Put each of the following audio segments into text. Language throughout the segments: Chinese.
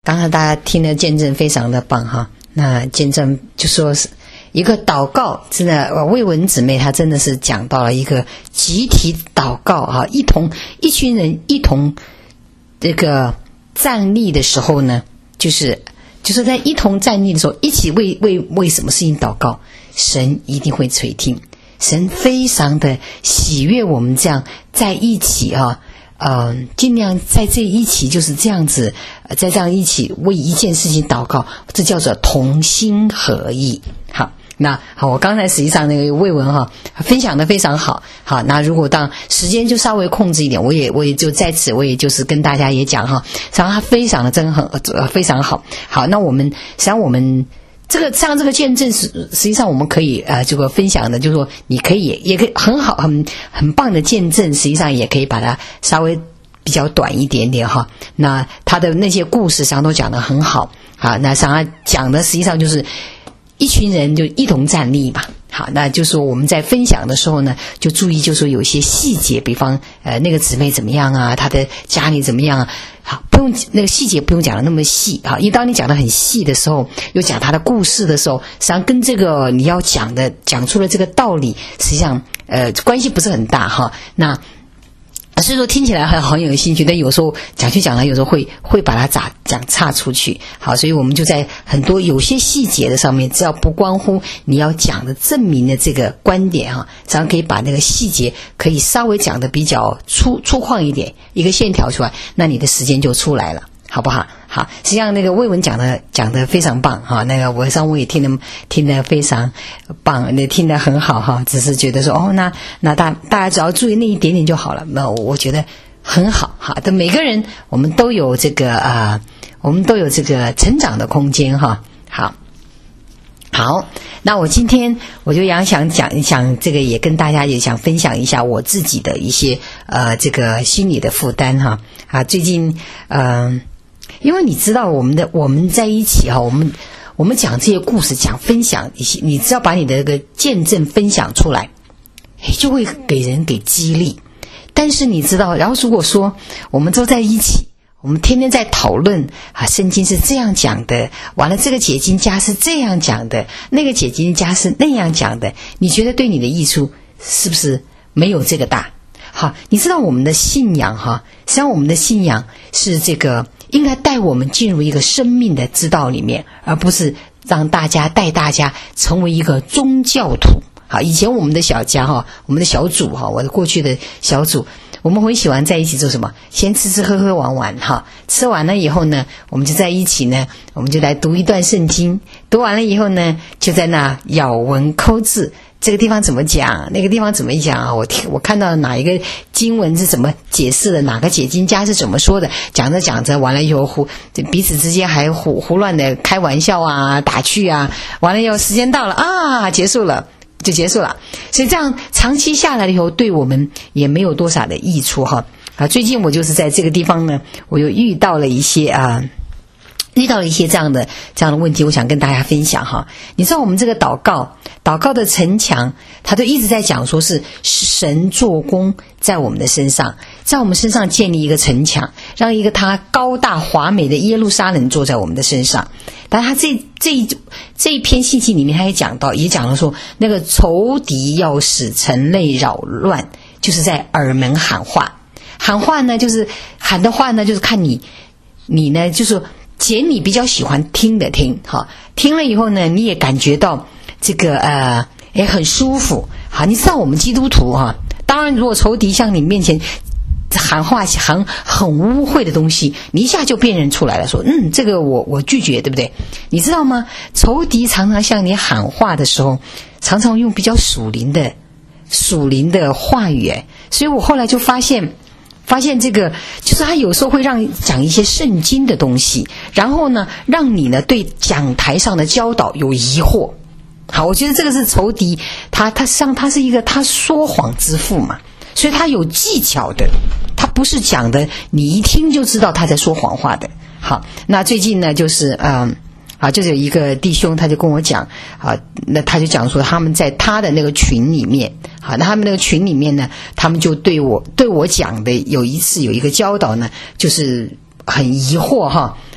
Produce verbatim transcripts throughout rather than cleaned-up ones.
刚才大家听的见证非常的棒哈，那见证就说是一个祷告，真的魏文姊妹她真的是讲到了一个集体祷告啊，一同一群人一同这个站立的时候呢，就是就是在一同站立的时候，一起为为为什么事情祷告，神一定会垂听，神非常的喜悦我们这样在一起啊。呃，尽量在这一起就是这样子，呃，在这样一起为一件事情祷告，这叫做同心合意。好，那好，我刚才实际上那个魏文哈分享的非常好。好，那如果当时间就稍微控制一点，我也我也就在此，我也就是跟大家也讲哈，实际上他非常的真很呃非常好。好，那我们实际上我们。这个像这个见证实实际上我们可以呃这个分享的，就是说你可以也可以很好很很棒的见证，实际上也可以把它稍微比较短一点点哈。那他的那些故事上都讲得很好啊，那上他讲的实际上就是一群人就一同站立嘛。好，那就是说我们在分享的时候呢，就注意就是说有一些细节，比方呃那个姊妹怎么样啊，她的家里怎么样啊，好，不用那个细节不用讲的那么细啊，因为当你讲的很细的时候，又讲她的故事的时候，实际上跟这个你要讲的讲出了这个道理，实际上呃关系不是很大哈。那所以说听起来很很有兴趣，但有时候讲去讲来，有时候会会把它讲讲岔出去。好，所以我们就在很多有些细节的上面，只要不关乎你要讲的证明的这个观点哈，咱们可以把那个细节可以稍微讲的比较粗粗犷一点，一个线条出来，那你的时间就出来了。好不好？好，实际上那个魏文讲的讲的非常棒哈，那个我上我也听得听得非常棒，那听得很好哈，只是觉得说哦，那那大大家只要注意那一点点就好了，那我觉得很好哈。但每个人我们都有这个啊、呃，我们都有这个成长的空间哈。好，好，那我今天我就想想讲一讲这个，也跟大家也想分享一下我自己的一些呃这个心理的负担哈啊，最近嗯。呃因为你知道我们的我们在一起哈，我们我们讲这些故事，讲分享一些，你只要把你的这个见证分享出来，就会给人给激励。但是你知道，然后如果说我们都在一起，我们天天在讨论啊，圣经是这样讲的，完了这个解经家是这样讲的，那个解经家是那样讲的，你觉得对你的益处是不是没有这个大？好，你知道我们的信仰哈，实际上我们的信仰是这个应该带我们进入一个生命的之道里面，而不是让大家带大家成为一个宗教徒。好，以前我们的小家哈，我们的小组哈，我的过去的小组，我们很喜欢在一起做什么？先吃吃喝喝玩玩哈，吃完了以后呢，我们就在一起呢，我们就来读一段圣经，读完了以后呢，就在那咬文抠字。这个地方怎么讲，那个地方怎么讲啊？我听我看到哪一个经文是怎么解释的，哪个解经家是怎么说的，讲着讲着完了以后胡彼此之间还胡胡乱的开玩笑啊，打趣啊，完了以后时间到了啊，结束了就结束了。所以这样长期下来以后，对我们也没有多少的益处哈。啊，最近我就是在这个地方呢，我又遇到了一些啊。遇到了一些这样的这样的问题，我想跟大家分享哈。你知道我们这个祷告祷告的城墙，他都一直在讲说是神做工在我们的身上，在我们身上建立一个城墙，让一个他高大华美的耶路撒冷坐在我们的身上。但他这这一这一篇信息里面，他也讲到，也讲了说，那个仇敌要使城内扰乱，就是在耳门喊话。喊话呢，就是喊的话呢，就是看你你呢，就是捡你比较喜欢听的听，哈，听了以后呢，你也感觉到这个呃，也很舒服。好，你知道我们基督徒哈，当然如果仇敌向你面前喊话很很污秽的东西，你一下就辨认出来了，说嗯，这个我我拒绝，对不对？你知道吗？仇敌常常向你喊话的时候，常常用比较属灵的属灵的话语，所以我后来就发现。发现这个就是他有时候会让你讲一些圣经的东西，然后呢让你呢对讲台上的教导有疑惑。好，我觉得这个是仇敌，他他实际上他是一个他说谎之父嘛，所以他有技巧的，他不是讲的你一听就知道他在说谎话的。好，那最近呢就是嗯啊，就是有一个弟兄他就跟我讲啊，那他就讲说他们在他的那个群里面，好，那他们那个群里面呢，他们就对我对我讲的有一次有一个教导呢，就是很疑惑哈，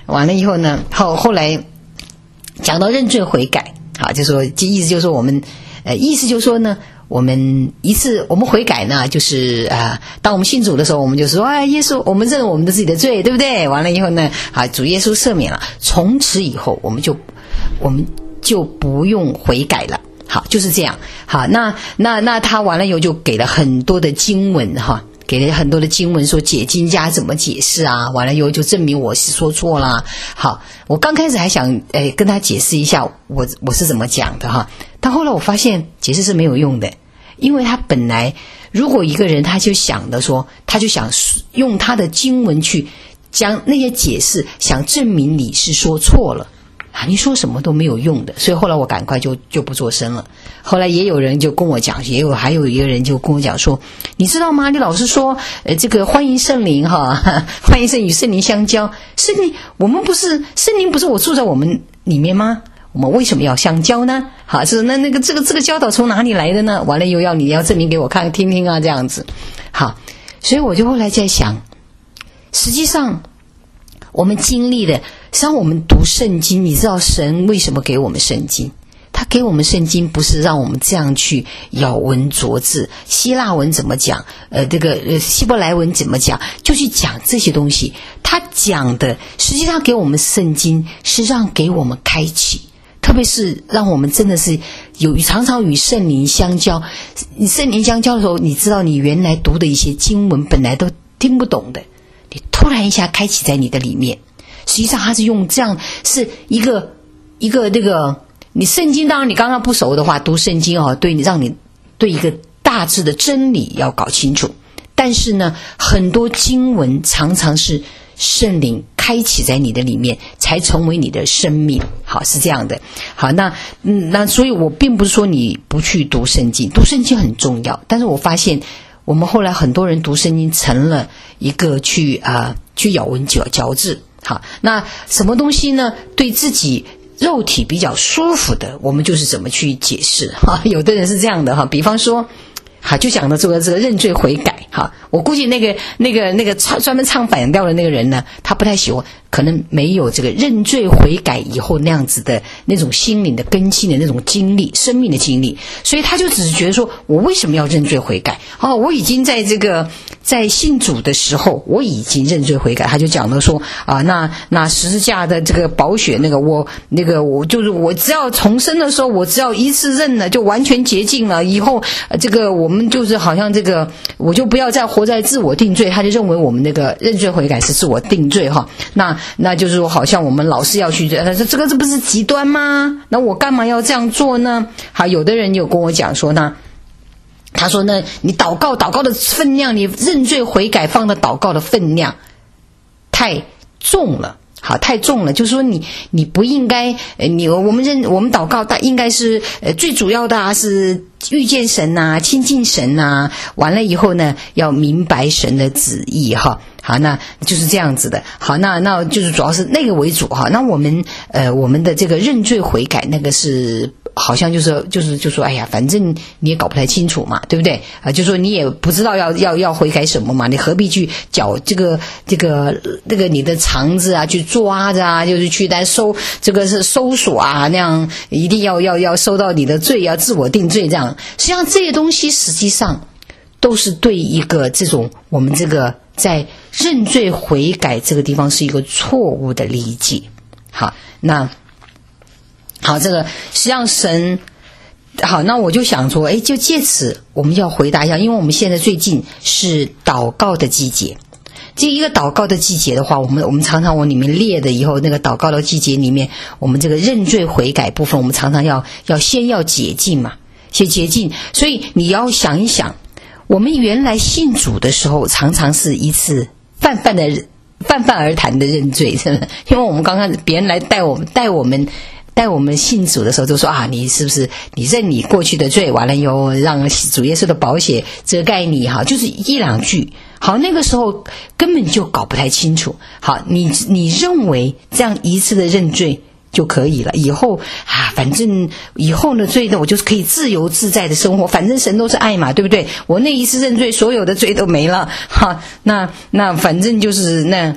完了以后呢，后后来讲到认罪悔改，好，就说这意思就是说我们，呃，意思就是说呢，我们一次我们悔改呢，就是啊、呃，当我们信主的时候，我们就说，哎，耶稣，我们认我们的自己的罪，对不对？完了以后呢，啊，主耶稣赦免了，从此以后我们就我们就不用悔改了。好，就是这样。好，那那那他完了以后就给了很多的经文哈。给了很多的经文说解经家怎么解释啊，完了以后就证明我是说错啦。好，我刚开始还想诶跟他解释一下我我是怎么讲的哈，但后来我发现解释是没有用的，因为他本来如果一个人他就想的说，他就想用他的经文去将那些解释，想证明你是说错了。啊，你说什么都没有用的，所以后来我赶快就就不做声了。后来也有人就跟我讲，也有还有一个人就跟我讲说，你知道吗？你老是说，呃，这个欢迎圣灵哈，欢迎圣与圣灵相交，圣灵我们不是圣灵不是我住在我们里面吗？我们为什么要相交呢？好，是那那个这个这个教导从哪里来的呢？完了又要你要证明给我看听听啊，这样子。好，所以我就后来在想，实际上我们经历的，实际上我们读圣经，你知道神为什么给我们圣经？他给我们圣经不是让我们这样去咬文嚼字，希腊文怎么讲，呃，这个呃希伯来文怎么讲，就去讲这些东西。他讲的实际上给我们圣经是让给我们开启，特别是让我们真的是有常常与圣灵相交。圣灵相交的时候，你知道你原来读的一些经文本来都听不懂的，你突然一下开启在你的里面。实际上他是用这样，是一个一个这个你圣经，当然你刚刚不熟的话，读圣经哦，对你让你对一个大致的真理要搞清楚。但是呢，很多经文常常是圣灵开启在你的里面，才成为你的生命。好，是这样的。好，那嗯，那所以我并不是说你不去读圣经，读圣经很重要。但是我发现我们后来很多人读圣经成了一个去啊、呃、去咬文嚼嚼字。好，那什么东西呢？对自己肉体比较舒服的，我们就是怎么去解释哈。有的人是这样的哈，比方说，好，就讲的这个这个认罪悔改哈。我估计那个那个那个唱专门唱反调的那个人呢，他不太喜欢，可能没有这个认罪悔改以后那样子的那种心灵的更新的那种经历，生命的经历，所以他就只是觉得说，我为什么要认罪悔改？哦，我已经在这个在信主的时候，我已经认罪悔改。他就讲了说啊，那那十字架的这个宝血，那个我那个我就是我只要重生的时候，我只要一次认了，就完全洁净了。以后、呃、这个我们就是好像这个，我就不要再活在自我定罪。他就认为我们那个认罪悔改是自我定罪哈。那那就是说，好像我们老是要去，他说这个这不是极端吗？那我干嘛要这样做呢？好，有的人有跟我讲说呢。他说呢，你祷告祷告的分量，你认罪悔改放的祷告的分量太重了。好，太重了，就是说你你不应该，呃，你我们认我们祷告，但应该是呃最主要的啊，是遇见神呐、亲近神呐、完了以后呢，要明白神的旨意哈。好，那就是这样子的。好，那那就是主要是那个为主哈。那我们呃我们的这个认罪悔改那个是。好像就是就是就说哎呀，反正你也搞不太清楚嘛，对不对啊？就说你也不知道要要要悔改什么嘛，你何必去搅这个这个这个你的肠子啊，去抓着啊，就是去来搜这个是搜索啊，那样一定要要要收到你的罪，要自我定罪这样。实际上这些东西实际上都是对一个这种我们这个在认罪悔改这个地方是一个错误的理解。好，那。好，这个实际上神好，那我就想说，哎，就借此我们要回答一下，因为我们现在最近是祷告的季节。这一个祷告的季节的话，我们我们常常往里面列的以后，那个祷告的季节里面，我们这个认罪悔改部分，我们常常要要先要洁净嘛，先洁净。所以你要想一想，我们原来信主的时候，常常是一次泛泛的泛泛而谈的认罪，是不是？因为我们刚刚别人来带我们带我们。在我们信主的时候就说啊，你是不是你认你过去的罪，完了以后让主耶稣的宝血遮盖你哈，就是一两句。好，那个时候根本就搞不太清楚。好，你你认为这样一次的认罪就可以了，以后啊，反正以后的罪呢，我就是可以自由自在的生活，反正神都是爱嘛，对不对？我那一次认罪，所有的罪都没了哈。那那反正就是那。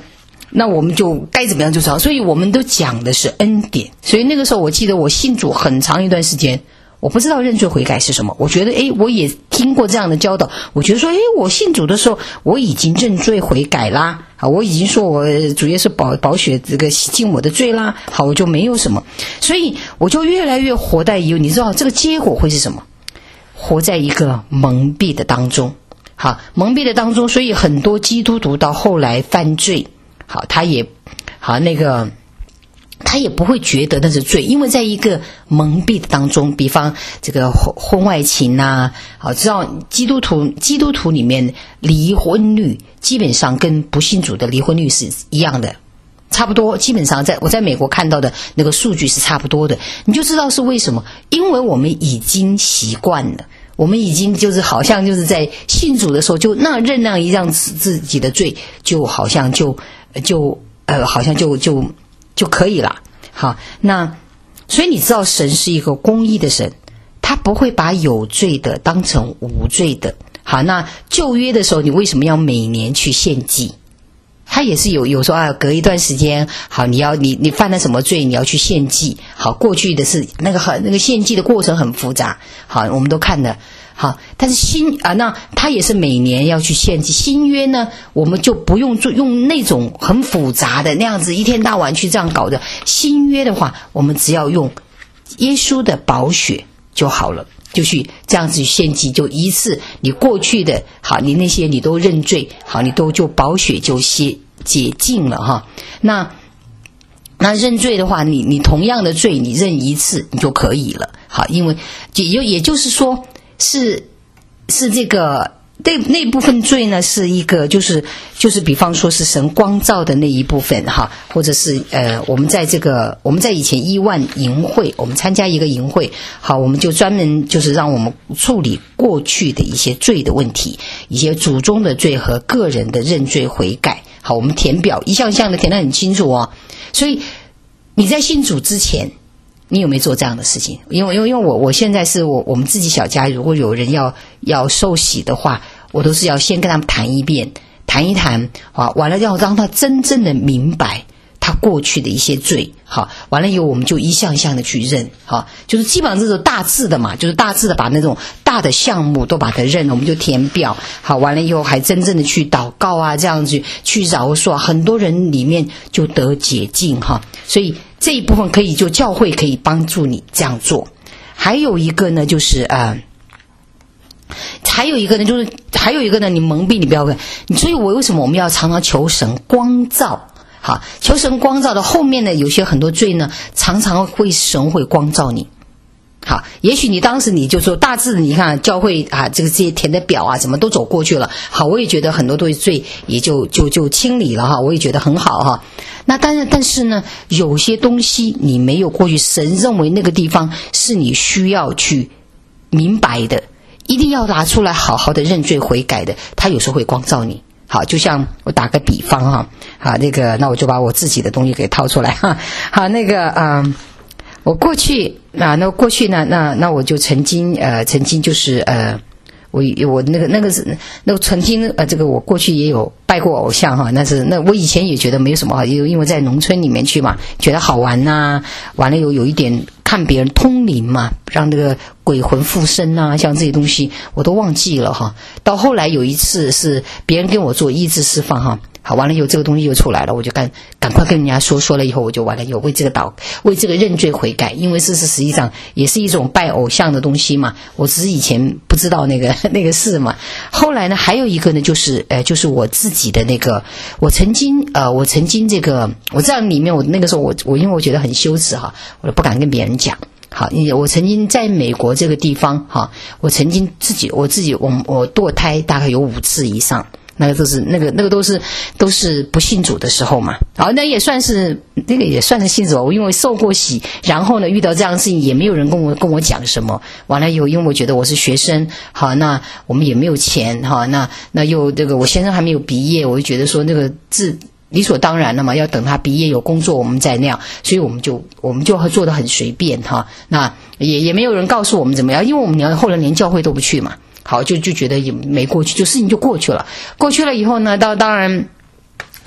那我们就该怎么样就怎么样。所以我们都讲的是恩典。所以那个时候我记得我信主很长一段时间，我不知道认罪悔改是什么。我觉得诶，我也听过这样的教导，我觉得说诶，我信主的时候我已经认罪悔改啦，好，我已经说我主耶稣宝宝血这个洗净我的罪啦，好，我就没有什么。所以我就越来越活在一个，你知道这个结果会是什么？活在一个蒙蔽的当中。好，蒙蔽的当中，所以很多基督徒到后来犯罪，好，他也好那个他也不会觉得那是罪，因为在一个蒙蔽的当中，比方这个婚婚外情啊，好，知道基督徒基督徒里面离婚率基本上跟不信主的离婚率是一样的，差不多，基本上在我在美国看到的那个数据是差不多的。你就知道是为什么，因为我们已经习惯了，我们已经就是好像就是在信主的时候就那认那一样自己的罪，就好像就就呃好像就就就可以了。好，那所以你知道神是一个公义的神，他不会把有罪的当成无罪的。好，那旧约的时候你为什么要每年去献祭？他也是有有时候啊，隔一段时间，好，你要你你犯了什么罪，你要去献祭。好，过去的是那个很那个献祭的过程很复杂，好，我们都看的。好，但是新啊，那他也是每年要去献祭。新约呢，我们就不用做用那种很复杂的那样子一天到晚去这样搞的。新约的话，我们只要用耶稣的宝血就好了。就去这样子献祭，就一次你过去的好，你那些你都认罪，好，你都就宝血就解解禁了哈。那那认罪的话，你你同样的罪你认一次你就可以了。好，因为也也就是说是是这个那那部分罪呢，是一个就是就是比方说是神光照的那一部分哈，或者是呃我们在这个我们在以前伊万营会，我们参加一个营会，好，我们就专门就是让我们处理过去的一些罪的问题，一些祖宗的罪和个人的认罪悔改。好，我们填表一项一项的填得很清楚哦。所以你在信主之前，你有没有做这样的事情？因为因为因为我我现在是我我们自己小家，如果有人要要受洗的话，我都是要先跟他们谈一遍，谈一谈啊，完了要让他真正的明白他过去的一些罪。好，完了以后我们就一项一项的去认，好，就是基本上这种大致的嘛，就是大致的把那种大的项目都把它认了，我们就填表。好，完了以后还真正的去祷告啊，这样子去饶恕，很多人里面就得解禁哈。所以这一部分可以就教会可以帮助你这样做。还有一个呢，就是呃。还有一个呢，就是还有一个呢，你蒙蔽，你不要问。所以我为什么我们要常常求神光照？好，求神光照的后面呢，有些很多罪呢，常常会神会光照你。好，也许你当时你就说大致你看教会啊，这个这些填的表啊，怎么都走过去了。好，我也觉得很多对罪也就就就清理了哈，我也觉得很好哈。那但是但是呢，有些东西你没有过去，神认为那个地方是你需要去明白的。一定要拿出来好好的认罪悔改的，他有时候会光照你。好，就像我打个比方哈，好，那个那我就把我自己的东西给掏出来哈。好，那个嗯、呃，我过去啊，那过去呢，那那我就曾经呃，曾经就是呃，我我那个那个是那曾经呃，这个我过去也有拜过偶像哈，那是那我以前也觉得没有什么好，因为在农村里面去嘛，觉得好玩呐、啊，完了有有一点看别人通灵嘛，让那个鬼魂附身啊，像这些东西我都忘记了哈。到后来有一次是别人跟我做医治释放哈，好，完了以后这个东西又出来了，我就赶赶快跟人家说说了以后，我就完了以后为这个祷为这个认罪悔改，因为这是实际上也是一种拜偶像的东西嘛，我只是以前不知道那个那个事嘛。后来呢，还有一个呢，就是呃，就是我自己的那个，我曾经呃，我曾经这个，我在里面，我那个时候我我因为我觉得很羞耻哈，我就不敢跟别人讲。好，我曾经在美国这个地方哈，我曾经自己我自己我我堕胎大概有五次以上。那个都是那个那个都是都是不信主的时候嘛，好，那也算是那个也算是信主，我因为受过洗，然后呢遇到这样的事情也没有人跟我跟我讲什么，完了以后因为我觉得我是学生，好，那我们也没有钱哈，那那又这个我先生还没有毕业，我就觉得说那个自理所当然了嘛，要等他毕业有工作我们再那样，所以我们就我们就做得很随便哈，那也也没有人告诉我们怎么样，因为我们连后来连教会都不去嘛。好，就就觉得也没过去，就事情就过去了。过去了以后呢，到当然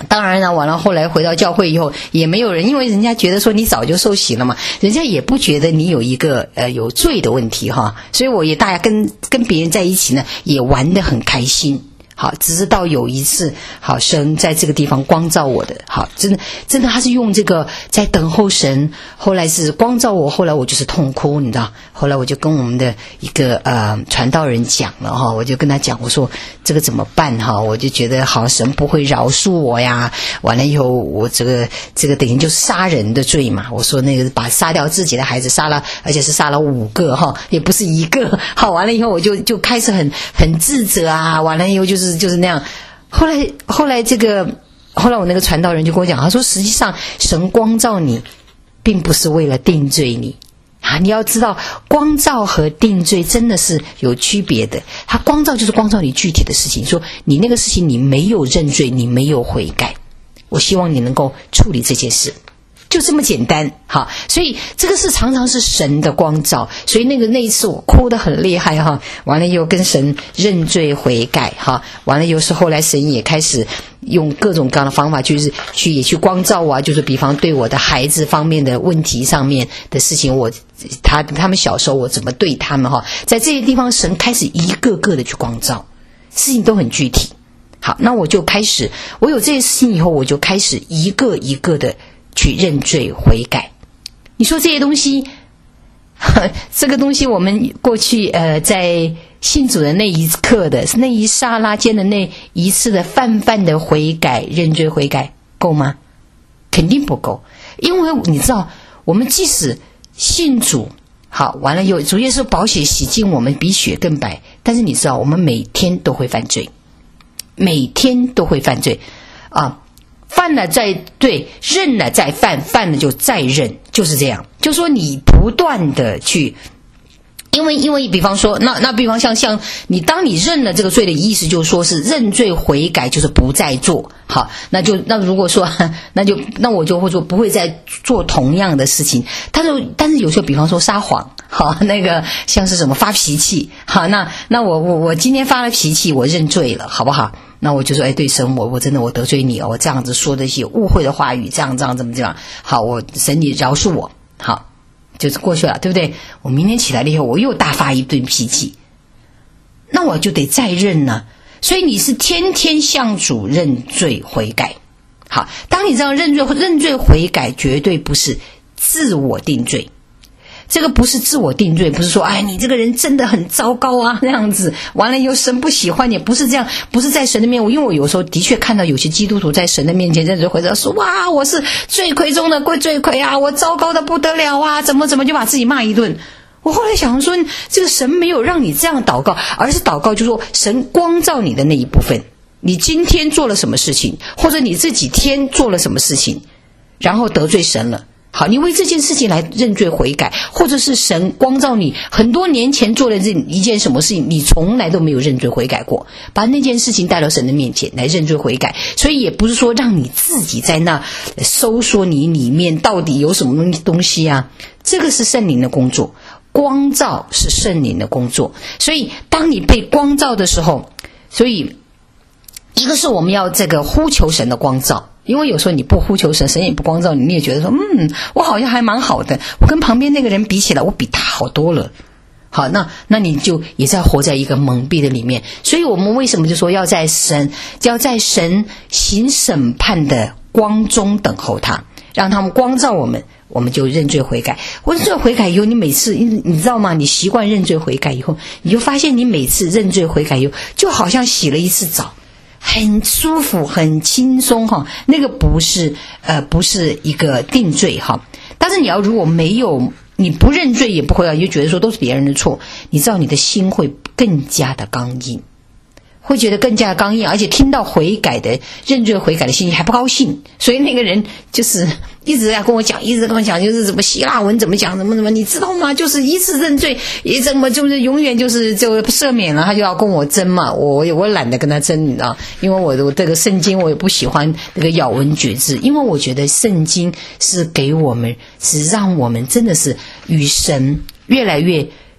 当然了，完了后来回到教会以后，也没有人，因为人家觉得说你早就受洗了嘛，人家也不觉得你有一个呃有罪的问题哈，所以我也大家跟跟别人在一起呢，也玩得很开心。好，只是到有一次，好，神在这个地方光照我的，好，真的，真的，他是用这个在等候神，后来是光照我，后来我就是痛哭，你知道，后来我就跟我们的一个呃传道人讲了哈，我就跟他讲，我说这个怎么办哈，我就觉得好，神不会饶恕我呀，完了以后我这个这个等于就是杀人的罪嘛，我说那个把杀掉自己的孩子杀了，而且是杀了五个哈，也不是一个，好，完了以后我就就开始很很自责啊，完了以后就是。就是那样，后来后来这个后来我那个传道人就跟我讲，他说实际上神光照你并不是为了定罪你啊，你要知道光照和定罪真的是有区别的。他光照就是光照你具体的事情，说你那个事情你没有认罪，你没有悔改，我希望你能够处理这件事，就这么简单。好，所以这个是常常是神的光照，所以那个那一次我哭得很厉害哈，完了又跟神认罪悔改哈，完了又是后来神也开始用各种各样的方法，就是去也去光照我啊，就是比方对我的孩子方面的问题上面的事情，我他他们小时候我怎么对他们哈，在这些地方神开始一个个的去光照，事情都很具体。好，那我就开始，我有这些事情以后，我就开始一个一个的去认罪悔改。你说这些东西，这个东西我们过去呃在信主的那一刻的那一刹那间的那一次的泛泛的悔改认罪悔改够吗？肯定不够，因为你知道我们即使信主好完了有主耶稣宝血洗净我们比雪更白，但是你知道我们每天都会犯罪，每天都会犯罪啊，犯了再对，认了再犯，犯了就再认，就是这样。就说你不断的去，因为因为比方说，那那比方像像你，当你认了这个罪的意思，就是说是认罪悔改，就是不再做。好，那就那如果说，那就那我就会说不会再做同样的事情。但是但是有时候，比方说撒谎，好，那个像是什么发脾气，好，那那我我我今天发了脾气，我认罪了，好不好？那我就说，哎，对神，我我真的我得罪你哦，我这样子说的一些误会的话语，这样这样怎么这样？好，我神你饶恕我，好，就是过去了，对不对？我明天起来了以后，我又大发一顿脾气，那我就得再认呢。所以你是天天向主认罪悔改。好，当你这样认罪认罪悔改，绝对不是自我定罪。这个不是自我定罪，不是说哎你这个人真的很糟糕啊那样子，完了以后神不喜欢你，不是这样，不是在神的面前。因为我有时候的确看到有些基督徒在神的面前认罪悔改，说哇我是罪魁中的罪魁啊，我糟糕的不得了啊，怎么怎么就把自己骂一顿。我后来想说，这个神没有让你这样祷告，而是祷告就是说神光照你的那一部分，你今天做了什么事情，或者你这几天做了什么事情，然后得罪神了。好，你为这件事情来认罪悔改，或者是神光照你很多年前做了这一件什么事情，你从来都没有认罪悔改过，把那件事情带到神的面前来认罪悔改。所以也不是说让你自己在那搜索你里面到底有什么东西啊，这个是圣灵的工作，光照是圣灵的工作。所以当你被光照的时候，所以一个是我们要这个呼求神的光照，因为有时候你不呼求神，神也不光照你，你也觉得说嗯我好像还蛮好的，我跟旁边那个人比起来我比他好多了。好，那那你就也在活在一个蒙蔽的里面。所以我们为什么就说要在神要在神行审判的光中等候他，让他们光照我们，我们就认罪悔改。我认罪悔改以后，你每次你知道吗，你习惯认罪悔改以后，你就发现你每次认罪悔改以后就好像洗了一次澡，很舒服很轻松哈。那个不是呃不是一个定罪哈。但是你要如果没有你不认罪也不会啊，你就觉得说都是别人的错，你知道你的心会更加的刚硬，会觉得更加的刚硬，而且听到悔改的认罪悔改的信息还不高兴。所以那个人就是一直在跟我讲，一直跟我讲，就是怎么希腊文怎么讲，怎么怎么，你知道吗？就是一次认罪，也怎么就是永远就是就赦免了，他就要跟我争嘛。我我懒得跟他争，你知道，因为我我这个圣经我也不喜欢那个咬文嚼字，因为我觉得圣经是给我们，是让我们真的是与神越来越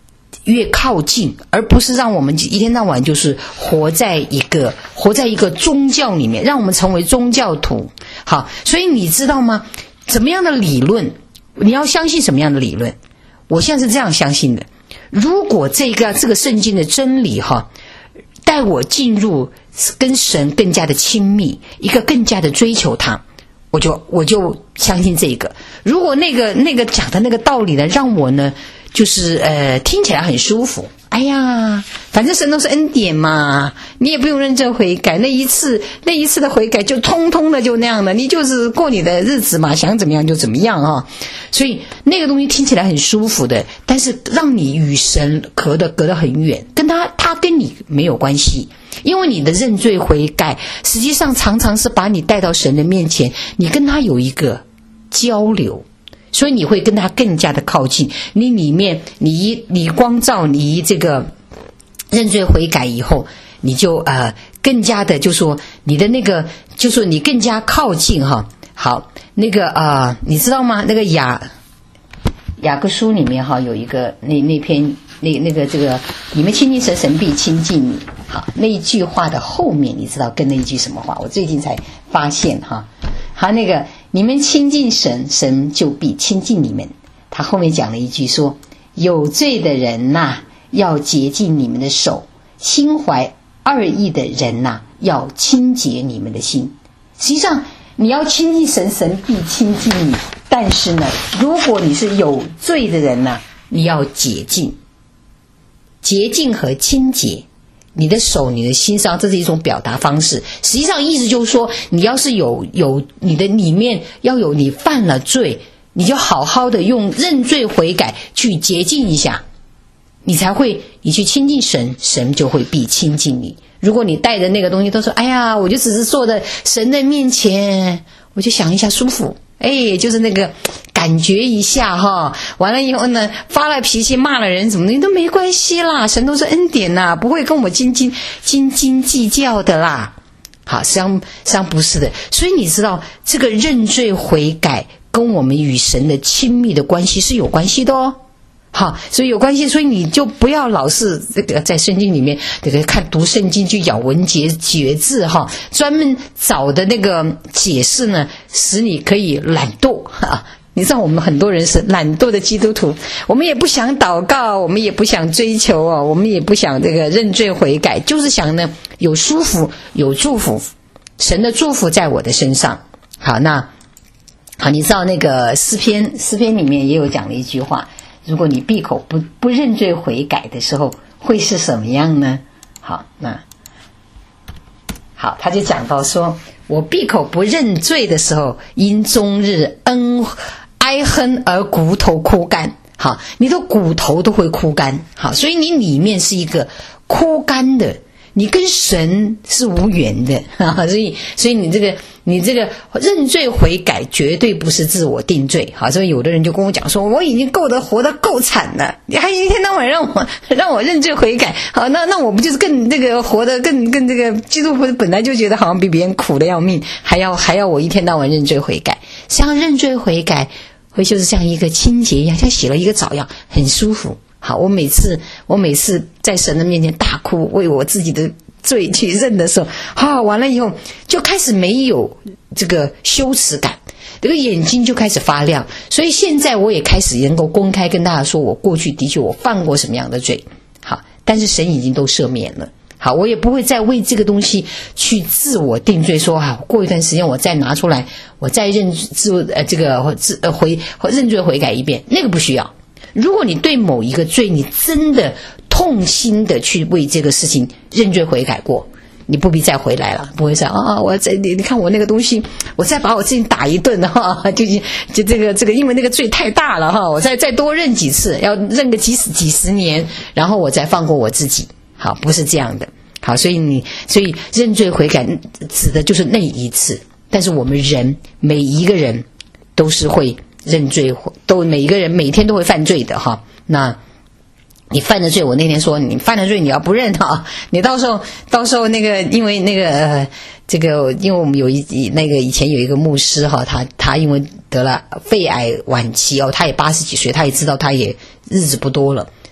越靠近，而不是让我们一天到晚就是活在一个活在一个宗教里面，让我们成为宗教徒。好，所以你知道吗？怎么样的理论，你要相信什么样的理论？我现在是这样相信的，如果这个这个圣经的真理哈，带我进入跟神更加的亲密，一个更加的追求他，我就我就相信这个。如果那个那个讲的那个道理呢，让我呢就是呃听起来很舒服，哎呀，反正神都是恩典嘛，你也不用认真悔改，那一次那一次的悔改就通通的就那样的，你就是过你的日子嘛，想怎么样就怎么样啊。所以那个东西听起来很舒服的，但是让你与神隔得隔得很远，跟他他跟你没有关系。因为你的认罪悔改实际上常常是把你带到神的面前，你跟他有一个交流，所以你会跟他更加的靠近。你里面你一你光照你这个认罪悔改以后，你就呃更加的就说你的那个就说你更加靠近哈。好，那个呃你知道吗？那个雅雅各书里面哈有一个那那篇那那个这个你们亲近神，神必亲近你。好，那一句话的后面你知道跟那一句什么话？我最近才发现哈。好，那个你们亲近神，神就必亲近你们。他后面讲了一句说，有罪的人呐、啊，要洁净你们的手；心怀二意的人呐、啊，要清洁你们的心。实际上你要亲近神，神必亲近你。但是呢，如果你是有罪的人呢、啊，你要洁净。洁净和清洁你的手你的心上，这是一种表达方式。实际上意思就是说，你要是有有你的里面要有你犯了罪，你就好好的用认罪悔改去洁净一下，你才会你去亲近神，神就会必亲近你。如果你带着那个东西都说，哎呀，我就只是坐在神的面前，我就想一下舒服，哎，就是那个感觉一下哈，完了以后呢，发了脾气骂了人什么的都没关系啦，神都是恩典呐，不会跟我斤斤斤斤计较的啦。好，实际上实际上不是的。所以你知道这个认罪悔改跟我们与神的亲密的关系是有关系的哦。好，所以有关系，所以你就不要老是这个在圣经里面这个看读圣经去咬文嚼嚼字哈，专门找的那个解释呢，使你可以懒惰哈。你知道我们很多人是懒惰的基督徒，我们也不想祷告，我们也不想追求哦，我们也不想这个认罪悔改，就是想呢有舒服有祝福，神的祝福在我的身上。好，那好，你知道那个诗篇诗篇里面也有讲了一句话，如果你闭口不不认罪悔改的时候会是什么样呢？好，那好，他就讲到说，我闭口不认罪的时候，因终日恩哀恨而骨头枯干。好，你的骨头都会枯干。好，所以你里面是一个枯干的，你跟神是无缘的。所以所以你这个你这个认罪悔改绝对不是自我定罪。好，所以有的人就跟我讲说，我已经够得活得够惨了，你还一天到晚让我让我认罪悔改。好，那那我不就是更这个活得更更这个基督徒本来就觉得好像比别人苦的要命，还要还要我一天到晚认罪悔改。像认罪悔改会就是像一个清洁一样，像洗了一个澡一样，很舒服。好，我每次我每次在神的面前大哭，为我自己的罪去认的时候，啊，完了以后就开始没有这个羞耻感，这个眼睛就开始发亮。所以现在我也开始能够公开跟大家说，我过去的确我犯过什么样的罪。好，但是神已经都赦免了。好，我也不会再为这个东西去自我定罪，说啊，过一段时间我再拿出来，我再认自呃这个自呃回认罪悔改一遍，那个不需要。如果你对某一个罪，你真的痛心的去为这个事情认罪悔改过，你不必再回来了，不会说啊，我再你你看我那个东西，我再把我自己打一顿哈，就就这个这个，因为那个罪太大了哈，我再再多认几次，要认个几十几十年，然后我再放过我自己。好，不是这样的。好，所以你所以认罪悔改指的就是那一次。但是我们人每一个人都是会认罪，都每一个人每天都会犯罪的哈。那你犯的罪，我那天说你犯的罪你要不认哈，你到时候到时候那个因为那个呃这个因为我们有一那个以前有一个牧师哈，他他因为得了肺癌晚期哦，他也八十几岁，他也知道他也日子不多了。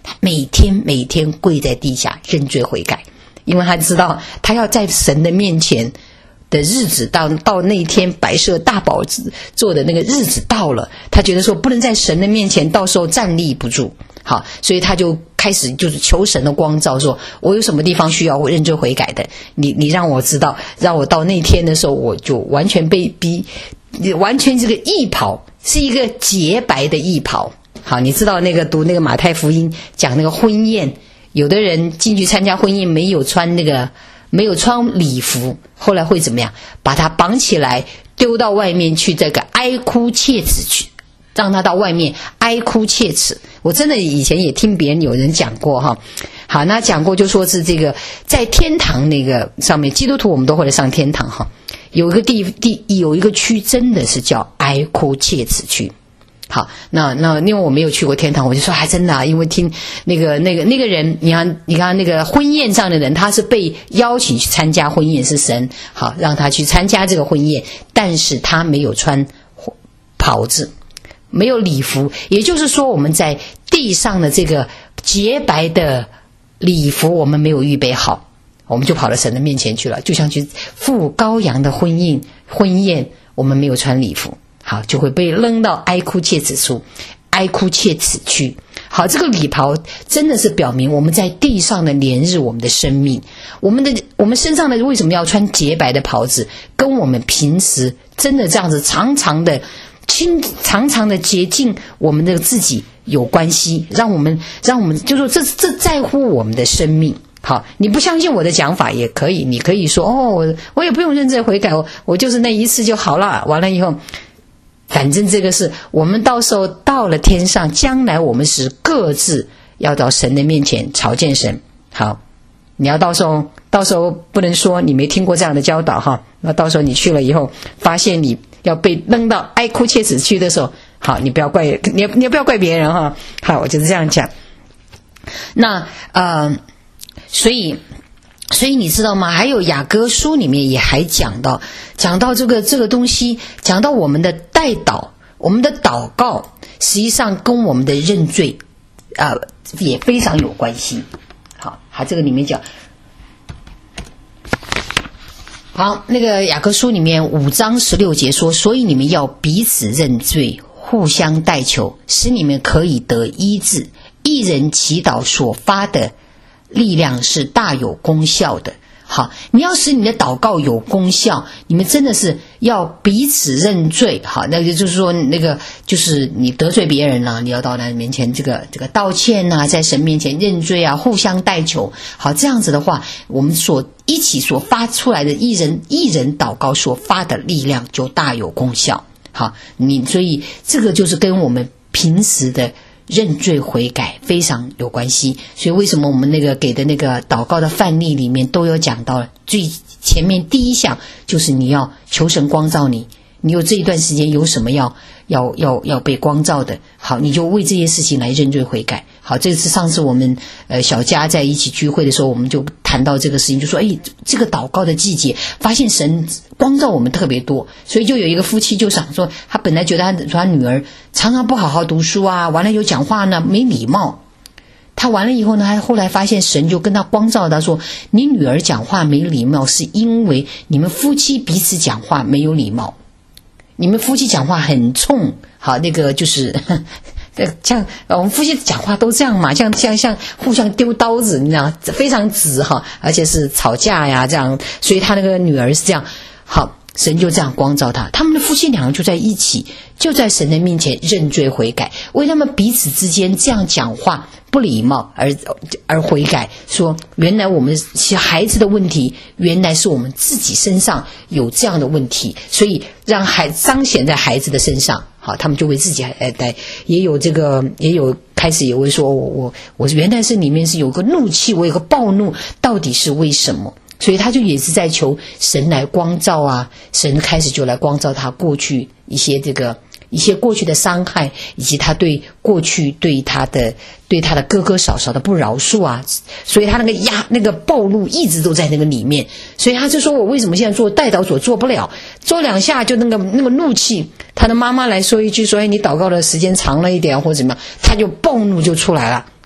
他每天每天跪在地下认罪悔改，因为他知道他要在神的面前的日子到到那天白色大宝座的那个日子到了，他觉得说不能在神的面前到时候站立不住，好，所以他就开始就是求神的光照，说我有什么地方需要我认罪悔改的，你你让我知道，让我到那天的时候我就完全被逼，完全这个义袍是一个洁白的义袍。好，你知道那个读那个马太福音讲那个婚宴，有的人进去参加婚宴没有穿那个没有穿礼服，后来会怎么样？把他绑起来丢到外面去，这个哀哭切齿去，让他到外面哀哭切齿。我真的以前也听别人有人讲过哈。好，那讲过就说是这个在天堂那个上面，基督徒我们都会来上天堂哈，有一个地地有一个区真的是叫哀哭切齿区。好，那那因为我没有去过天堂，我就说还真的啊，因为听那个那个那个人，你看你看那个婚宴上的人，他是被邀请去参加婚宴，是神好让他去参加这个婚宴，但是他没有穿袍子，没有礼服，也就是说我们在地上的这个洁白的礼服我们没有预备好，我们就跑到神的面前去了，就像去赴羔羊的婚宴婚宴，我们没有穿礼服，好，就会被扔到哀哭切齿处，哀哭切齿区。好，这个礼袍真的是表明我们在地上的连日我们的生命，我们的我们身上的为什么要穿洁白的袍子，跟我们平时真的这样子长长的清长长的洁净我们的自己有关系，让我们让我们就说这这在乎我们的生命。好，你不相信我的讲法也可以，你可以说哦，我我也不用认罪悔改，我我就是那一次就好了，完了以后反正这个是我们到时候到了天上，将来我们是各自要到神的面前朝见神。好，你要到时候到时候不能说你没听过这样的教导哈，那到时候你去了以后发现你要被扔到哀哭切齿区的时候，好，你不要怪你你不要怪别人哈。好，我就是这样讲。那呃所以所以你知道吗？还有雅歌书里面也还讲到讲到这个这个东西，讲到我们的代祷，我们的祷告实际上跟我们的认罪啊、呃、也非常有关系。好，它这个里面讲，好，那个雅歌书里面五章十六节说，所以你们要彼此认罪，互相代求，使你们可以得医治。一人祈祷所发的力量是大有功效的。好，你要使你的祷告有功效，你们真的是要彼此认罪。好，那个就是说那个就是你得罪别人了，你要到他面前这个这个道歉啊，在神面前认罪啊，互相代求。好，这样子的话，我们所一起所发出来的一人一人祷告所发的力量就大有功效。好，你所以这个就是跟我们平时的认罪悔改非常有关系。所以为什么我们那个给的那个祷告的范例里面都有讲到，最前面第一项就是你要求神光照你，你有这一段时间有什么要要要要被光照的，好，你就为这些事情来认罪悔改。好，这次上次我们呃小家在一起聚会的时候，我们就谈到这个事情，就说哎，这个祷告的季节发现神光照我们特别多，所以就有一个夫妻就想说，他本来觉得他说他女儿常常不好好读书啊，完了有讲话呢没礼貌，他完了以后呢，他后来发现神就跟他光照他说，你女儿讲话没礼貌是因为你们夫妻彼此讲话没有礼貌，你们夫妻讲话很冲。好，那个就是像我们夫妻讲话都这样嘛，像像像互相丢刀子，你知道，非常直哈，而且是吵架呀这样，所以他那个女儿是这样。好，神就这样光照他，他们的夫妻两个就在一起，就在神的面前认罪悔改，为他们彼此之间这样讲话不礼貌而而悔改，说原来我们孩子的问题，原来是我们自己身上有这样的问题，所以让孩彰显在孩子的身上。好，他们就为自己呃带，也有这个也有开始也会说我我我原来是里面是有个怒气，我有个暴怒，到底是为什么？所以他就也是在求神来光照啊，神开始就来光照他过去一些这个一些过去的伤害，以及他对过去对他的对他的哥哥嫂嫂的不饶恕啊，所以他那个压那个暴怒一直都在那个里面，所以他就说我为什么现在做代祷所做不了，做两下就那个那个怒气，他的妈妈来说一句说哎你祷告的时间长了一点或者怎么样，他就暴怒就出来了，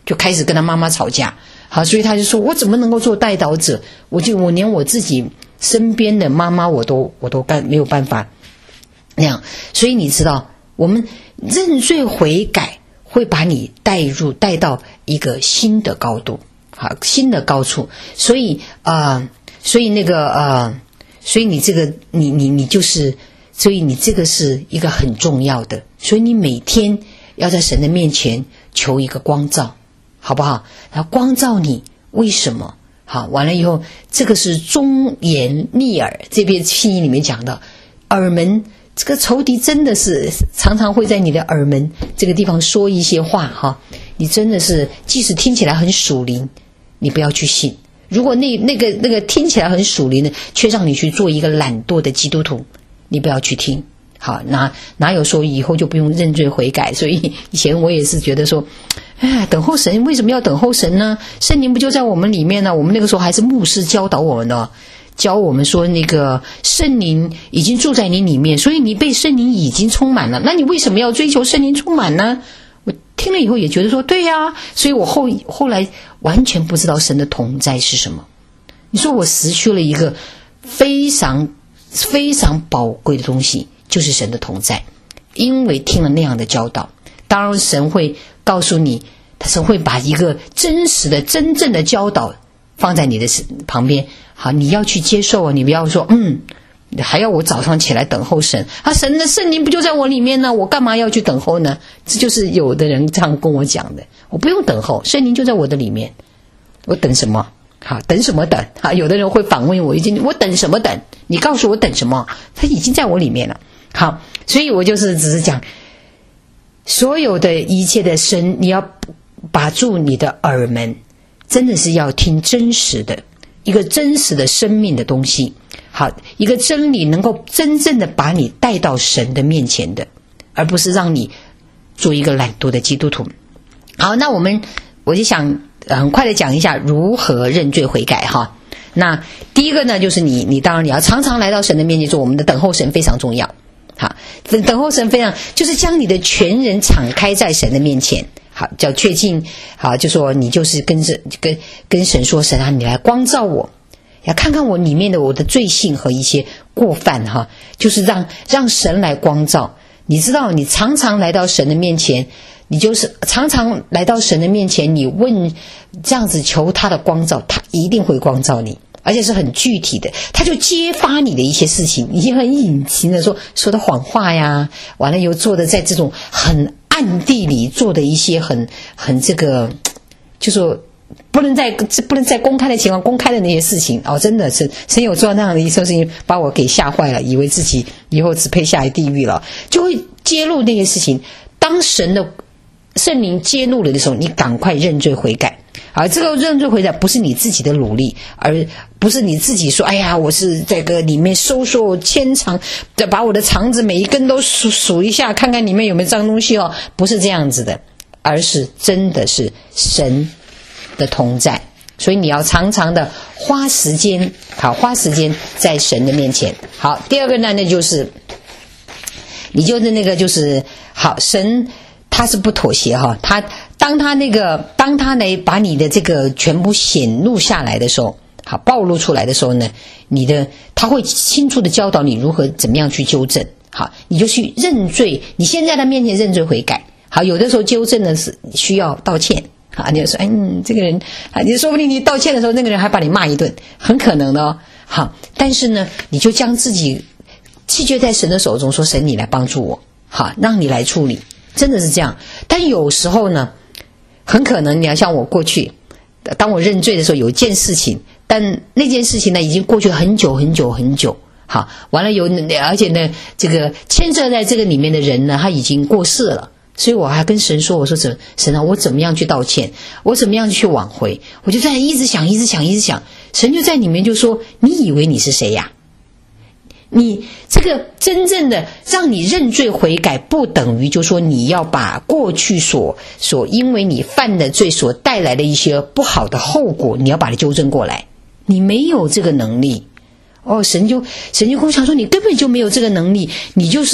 就开始跟他妈妈吵架。好，所以他就说我怎么能够做代祷者，我就我连我自己身边的妈妈我都我都干没有办法那样。所以你知道我们认罪悔改会把你带入带到一个新的高度，好，新的高处。所以呃所以那个呃所以你这个你你你就是所以你这个是一个很重要的，所以你每天要在神的面前求一个光照，好不好？然后光照你为什么？好，完了以后，这个是忠言逆耳，这边信义里面讲的耳门，这个仇敌真的是常常会在你的耳门这个地方说一些话哈，你真的是即使听起来很属灵，你不要去信。如果那那个那个听起来很属灵的，却让你去做一个懒惰的基督徒，你不要去听。好，哪哪有说以后就不用认罪悔改？所以以前我也是觉得说，哎，等候神为什么要等候神呢？圣灵不就在我们里面呢？我们那个时候还是牧师教导我们的，教我们说那个圣灵已经住在你里面，所以你被圣灵已经充满了。那你为什么要追求圣灵充满呢？我听了以后也觉得说，对呀、啊，所以我后后来完全不知道神的同在是什么。你说我失去了一个非常非常宝贵的东西。就是神的同在，因为听了那样的教导，当然神会告诉你，神会把一个真实的真正的教导放在你的旁边，好，你要去接受啊，你不要说嗯，还要我早上起来等候神啊，神的圣灵不就在我里面呢，我干嘛要去等候呢？这就是有的人这样跟我讲的，我不用等候，圣灵就在我的里面，我等什么？好，等什么等？好，有的人会反问我一句，我等什么等？你告诉我等什么？他已经在我里面了。好，所以我就是只是讲，所有的一切的神，你要把住你的耳门，真的是要听真实的一个真实的生命的东西。好，一个真理能够真正的把你带到神的面前的，而不是让你做一个懒惰的基督徒。好，那我们我就想很快的讲一下如何认罪悔改哈。那第一个呢，就是你你当然你要常常来到神的面前做，我们的等候神非常重要。好，等等候神非常就是将你的全人敞开在神的面前。好，叫确信，好，就说你就是跟着跟跟神说，神啊，你来光照我，要看看我里面的我的罪性和一些过犯哈，就是让让神来光照。你知道，你常常来到神的面前，你就是常常来到神的面前，你问这样子求他的光照，他一定会光照你。而且是很具体的，他就揭发你的一些事情，你很隐形的说说的谎话呀，完了又做的在这种很暗地里做的一些很很这个，就说不能在不能在公开的情况公开的那些事情哦，真的是神有做那样的一些事情，把我给吓坏了，以为自己以后只配下地狱了，就会揭露那些事情。当神的圣灵揭露了的时候，你赶快认罪悔改。而这个认罪悔改不是你自己的努力，而不是你自己说，哎呀，我是这个里面搜索千肠，把我的肠子每一根都数数一下，看看里面有没有脏东西哦，不是这样子的，而是真的是神的同在。所以你要常常的花时间，好，花时间在神的面前。好，第二个呢，那就是你就是那个就是好，神他是不妥协哈，他当他那个当他呢把你的这个全部显露下来的时候，好，暴露出来的时候呢，你的他会清楚的教导你如何怎么样去纠正。好，你就去认罪，你先在他面前认罪悔改。好，有的时候纠正呢是需要道歉。好，你就说，哎，你这个人啊，你说不定你道歉的时候，那个人还把你骂一顿，很可能的哦。好，但是呢，你就将自己弃绝在神的手中，说神你来帮助我，好，让你来处理，真的是这样。但有时候呢，很可能你要像我过去，当我认罪的时候，有一件事情，但那件事情呢，已经过去很久很久很久。好，完了有，而且呢，这个牵涉在这个里面的人呢，他已经过世了。所以我还跟神说，我说神神啊，我怎么样去道歉，我怎么样去挽回，我就在一直想一直想一直想，神就在里面就说，你以为你是谁呀？你这个真正的让你认罪悔改，不等于就说你要把过去所所因为你犯的罪所带来的一些不好的后果，你要把它纠正过来，你没有这个能力。哦，神就神就跟我讲说，你根本就没有这个能力，你就是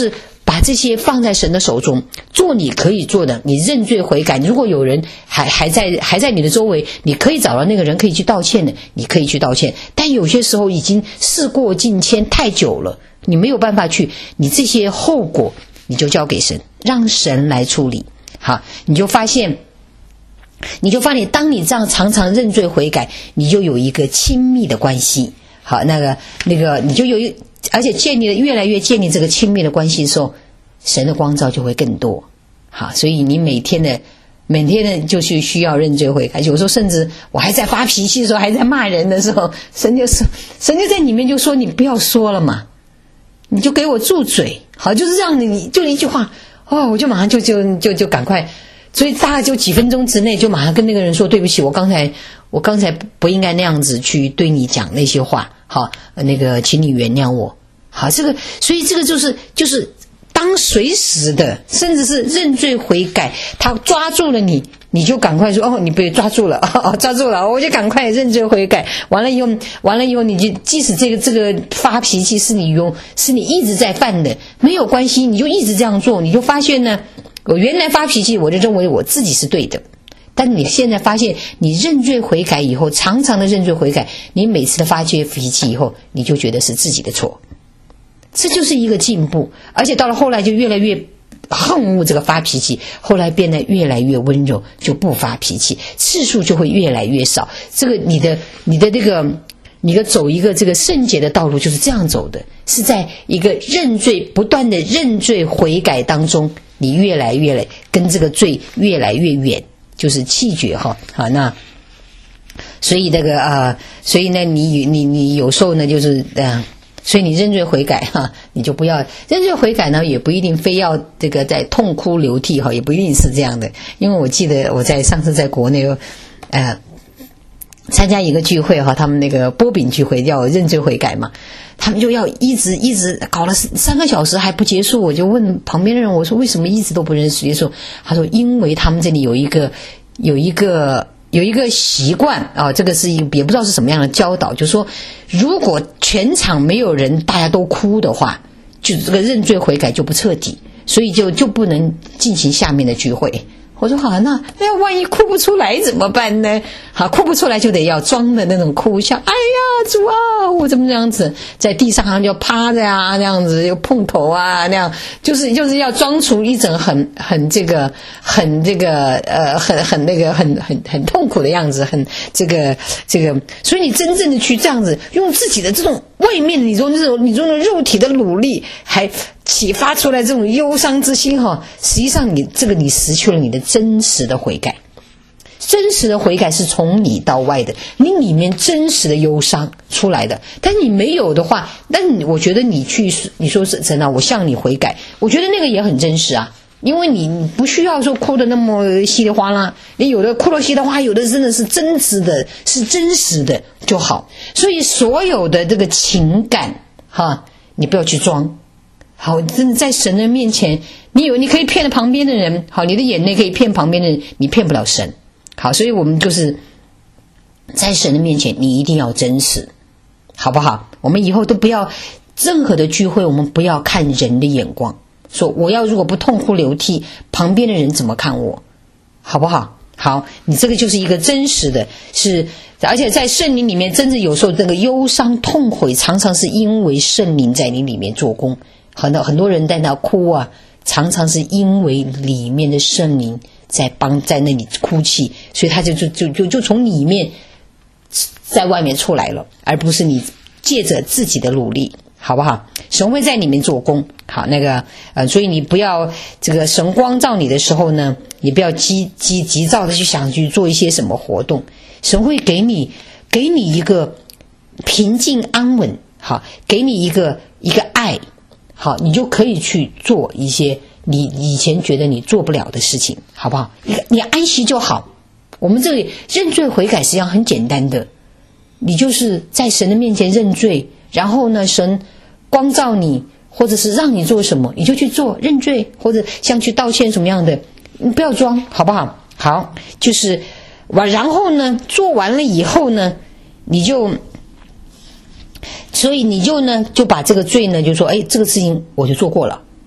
把这些放在神的手中，做你可以做的，你认罪悔改。如果有人还还在还在你的周围，你可以找到那个人可以去道歉的，你可以去道歉。但有些时候已经事过境迁太久了，你没有办法去，你这些后果你就交给神，让神来处理。好，你就发现你就发现当你这样常常认罪悔改，你就有一个亲密的关系。好，那个那个你就有一，而且建立了越来越建立这个亲密的关系的时候，神的光照就会更多。好，所以你每天的每天的就是需要认罪悔改。有时候甚至我还在发脾气的时候，还在骂人的时候，神就说神就在里面就说你不要说了嘛，你就给我住嘴。好，就是这样，你就一句话哦，我就马上就就就就赶快，所以大概就几分钟之内就马上跟那个人说对不起，我刚才我刚才不应该那样子去对你讲那些话。好，那个请你原谅我。好，这个所以这个就是就是当随时的甚至是认罪悔改，他抓住了你，你就赶快说哦，你被抓住了哦，抓住了，我就赶快认罪悔改。完了以后完了以后你就即使这个这个发脾气是你用是你一直在犯的，没有关系，你就一直这样做，你就发现呢，我原来发脾气我就认为我自己是对的，但你现在发现你认罪悔改以后，常常的认罪悔改，你每次的发泄脾气以后，你就觉得是自己的错，这就是一个进步。而且到了后来就越来越恨恶这个发脾气，后来变得越来越温柔，就不发脾气，次数就会越来越少。这个你的你的这个你的走一个这个圣洁的道路就是这样走的，是在一个认罪不断的认罪悔改当中，你越来越来跟这个罪越来越远，就是气绝哈。好，那所以那个呃，所以呢，你你你有时候呢，就是呃，所以你认罪悔改哈，你就不要认罪悔改呢，也不一定非要这个在痛哭流涕哈，也不一定是这样的。因为我记得我在上次在国内呃参加一个聚会哈，他们那个波饼聚会要认罪悔改嘛，他们就要一直一直搞了三个小时还不结束。我就问旁边的人，我说为什么一直都不认识结束？他说因为他们这里有一个有一个有一个习惯啊，这个是一也不知道是什么样的教导，就是说如果全场没有人大家都哭的话，就这个认罪悔改就不彻底，所以就就不能进行下面的聚会。我说好，那那万一哭不出来怎么办呢？好，哭不出来就得要装的那种哭，像哎呀主啊，我怎么这样子，在地上好像就趴着啊，那样子又碰头啊，那样就是就是要装出一种很很这个很这个呃很很那个很很很痛苦的样子，很这个这个，所以你真正的去这样子用自己的这种外面你说这种你这种肉体的努力，还启发出来这种忧伤之心哈，实际上你这个你失去了你的真实的悔改。真实的悔改是从里到外的，你里面真实的忧伤出来的。但你没有的话，但我觉得你去你说是真的，我向你悔改，我觉得那个也很真实啊，因为你你不需要说哭的那么稀里哗啦，你有的哭了稀里哗啦，有的真的是真实的是真实的就好。所以所有的这个情感哈，你不要去装。好，真的在神的面前，你有你可以骗了旁边的人，好，你的眼泪可以骗旁边的人，你骗不了神。好，所以我们就是在神的面前，你一定要真实，好不好？我们以后都不要任何的聚会，我们不要看人的眼光，说我要如果不痛哭流涕，旁边的人怎么看我，好不好？好，你这个就是一个真实的，是而且在圣灵里面，真正有时候这个忧伤痛悔，常常是因为圣灵在你里面做工。很多很多人在那哭啊，常常是因为里面的圣灵在帮在那里哭泣，所以他就就就就就从里面在外面出来了，而不是你借着自己的努力，好不好？神会在里面做工。好，那个呃，所以你不要这个神光照你的时候呢，你不要急急急躁的去想去做一些什么活动，神会给你给你一个平静安稳，好，给你一个一个爱。好，你就可以去做一些你以前觉得你做不了的事情，好不好？你你安息就好。我们这里认罪悔改实际上很简单的，你就是在神的面前认罪，然后呢，神光照你，或者是让你做什么，你就去做认罪，或者像去道歉什么样的，你不要装，好不好？好，就是完，然后呢，做完了以后呢，你就。所以你就呢就把这个罪呢就说，哎，这个事情我就做过了，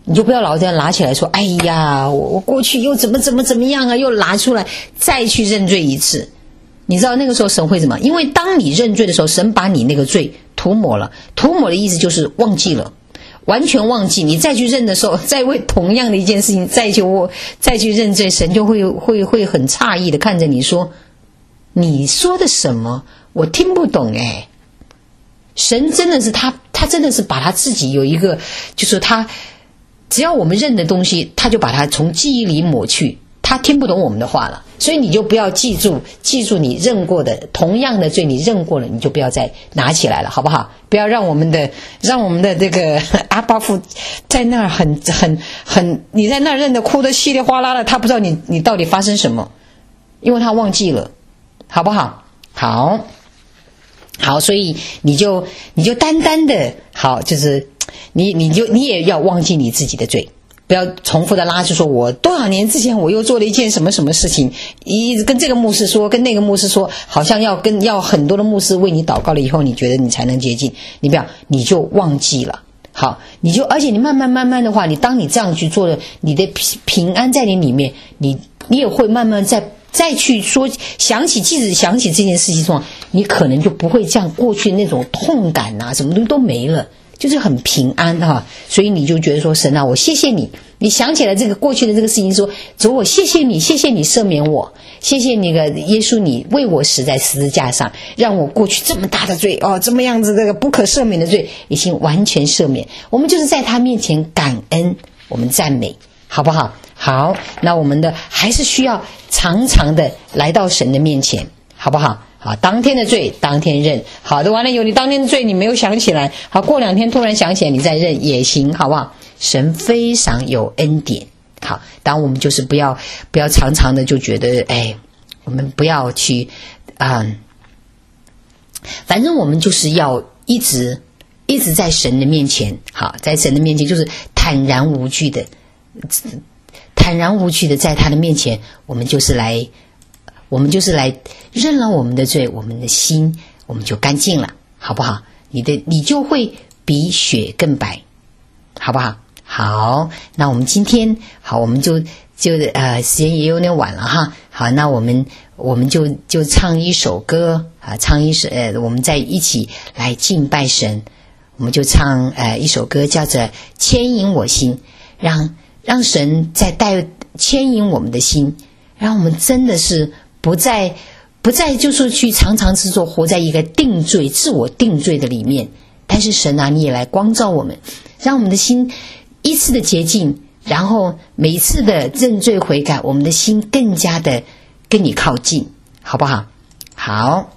你就不要老这样拿起来说，哎呀，我我过去又怎么怎么怎么样啊，又拿出来再去认罪一次。你知道那个时候神会怎么？因为当你认罪的时候，神把你那个罪涂抹了。涂抹的意思就是忘记了，完全忘记。你再去认的时候，再为同样的一件事情再去再去认罪，神就会会会很诧异的看着你说，你说的什么？我听不懂哎。神真的是他，他真的是把他自己有一个，就是他只要我们认的东西，他就把它从记忆里抹去。他听不懂我们的话了，所以你就不要记住，记住你认过的同样的罪，你认过了，你就不要再拿起来了，好不好？不要让我们的让我们的这个阿巴父在那儿很很很，你在那儿认得哭得稀里哗啦的，他不知道你你到底发生什么，因为他忘记了，好不好？好，好，所以你就你就单单的好，就是你你就你也要忘记你自己的罪。不要重复的拉出说，我多少年之前我又做了一件什么什么事情，一直跟这个牧师说，跟那个牧师说，好像要跟要很多的牧师为你祷告了以后，你觉得你才能接近，你不要，你就忘记了。好，你就而且你慢慢慢慢的话，你当你这样去做了，你的平安在你里面，你你也会慢慢再再去说想起，即使想起这件事情中，你可能就不会像过去那种痛感啊，什么东西都没了。就是很平安哈、啊，所以你就觉得说，神啊，我谢谢你。你想起来这个过去的这个事情说，主，我谢谢你，谢谢你赦免我，谢谢那个耶稣，你为我死在十字架上，让我过去这么大的罪哦，这么样子这个不可赦免的罪已经完全赦免。我们就是在他面前感恩，我们赞美，好不好？好，那我们的还是需要常常的来到神的面前，好不好？好，当天的罪当天认，好的，完了有你当天的罪你没有想起来，好，过两天突然想起来你再认也行，好不好？神非常有恩典。好，当我们就是不要不要常常的就觉得，哎，我们不要去嗯，反正我们就是要一直一直在神的面前，好，在神的面前就是坦然无惧的坦然无惧的在他的面前，我们就是来我们就是来认了我们的罪，我们的心我们就干净了，好不好？你的你就会比雪更白，好不好？好，那我们今天好，我们就就呃时间也有点晚了哈。好，那我们我们就就唱一首歌啊，唱一首呃，我们再一起来敬拜神。我们就唱呃一首歌，叫做《牵引我心》，让让神再带牵引我们的心，让我们真的是。不再不再就是去常常是说活在一个定罪自我定罪的里面，但是神啊，你也来光照我们，让我们的心一次的洁净，然后每一次的认罪悔改，我们的心更加的跟你靠近，好不好？好。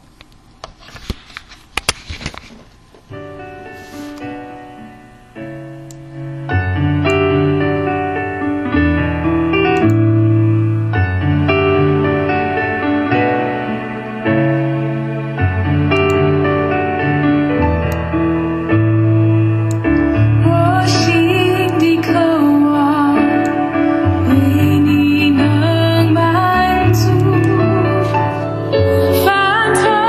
凡他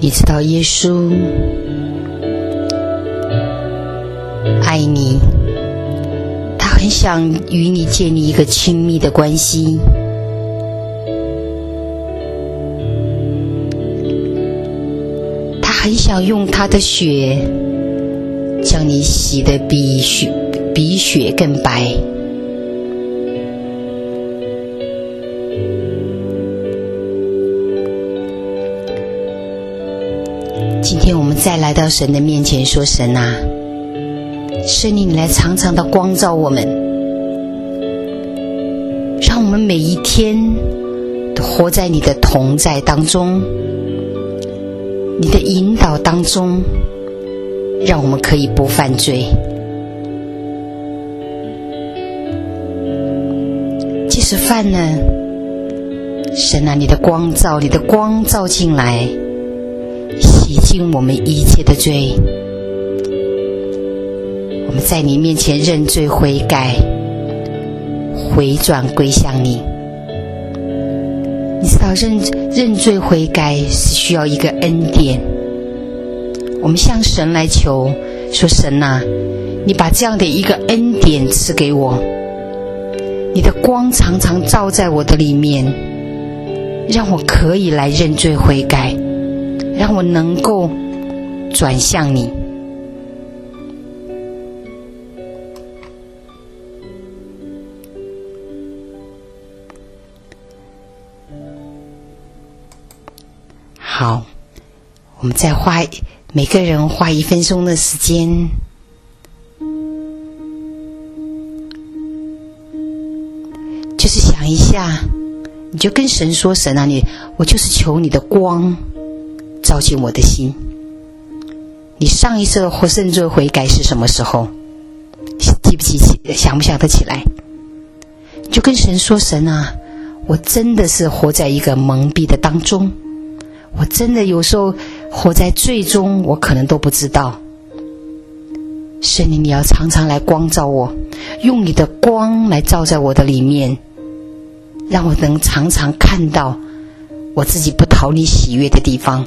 你知道耶稣爱你，他很想与你建立一个亲密的关系。他很想用他的血将你洗得比血比雪更白。今天我们再来到神的面前说，神啊，圣灵你来常常的光照我们，让我们每一天都活在你的同在当中，你的引导当中，让我们可以不犯罪。即使犯了，神啊，你的光照，你的光照进来，洗净我们一切的罪。我们在你面前认罪悔改，回转归向你。你知道认认罪悔改是需要一个恩典，我们向神来求，说神啊，你把这样的一个恩典赐给我，你的光常常照在我的里面，让我可以来认罪悔改，让我能够转向你。好，我们再花每个人花一分钟的时间，就是想一下，你就跟神说，神啊，你我就是求你的光照进我的心。你上一次的认罪悔改是什么时候？记不记起？想不想得起来？就跟神说，神啊，我真的是活在一个蒙蔽的当中，我真的有时候活在罪中，我可能都不知道。圣灵，你要常常来光照我，用你的光来照在我的里面，让我能常常看到我自己不讨你喜悦的地方。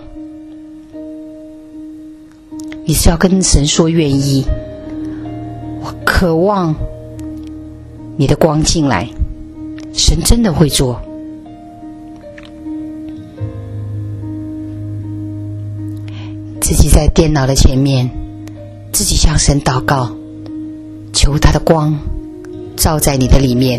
你是要跟神说愿意，我渴望你的光进来，神真的会做。自己在电脑的前面，自己向神祷告，求他的光照在你的里面。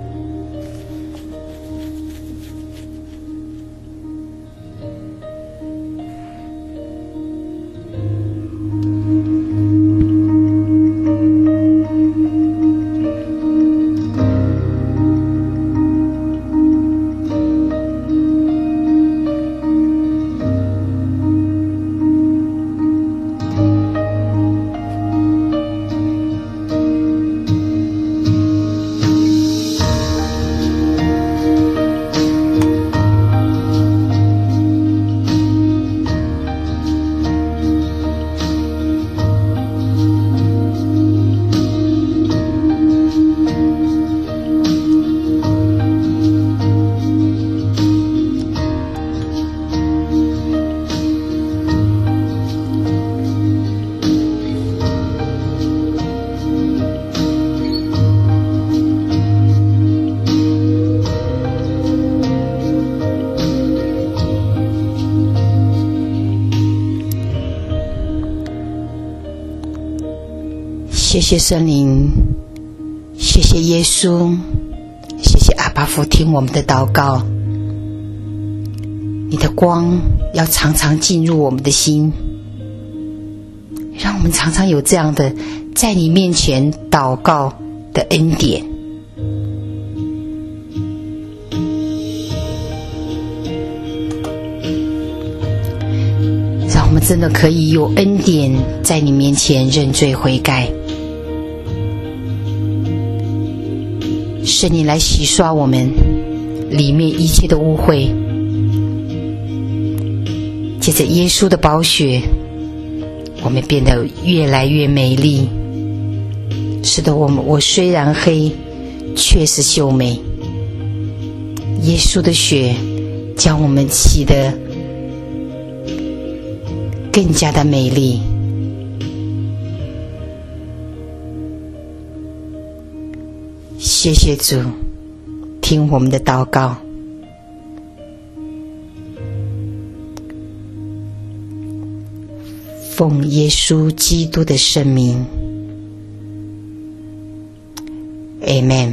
谢谢圣灵，谢谢耶稣，谢谢阿爸父听我们的祷告。你的光要常常进入我们的心，让我们常常有这样的在你面前祷告的恩典。让我们真的可以有恩典在你面前认罪悔改。圣灵来洗刷我们里面一切的污秽，借着耶稣的宝血，我们变得越来越美丽。使得我们我虽然黑，却是秀美。耶稣的血将我们洗得更加的美丽。谢谢主，听我们的祷告。奉耶稣基督的圣名 Amen。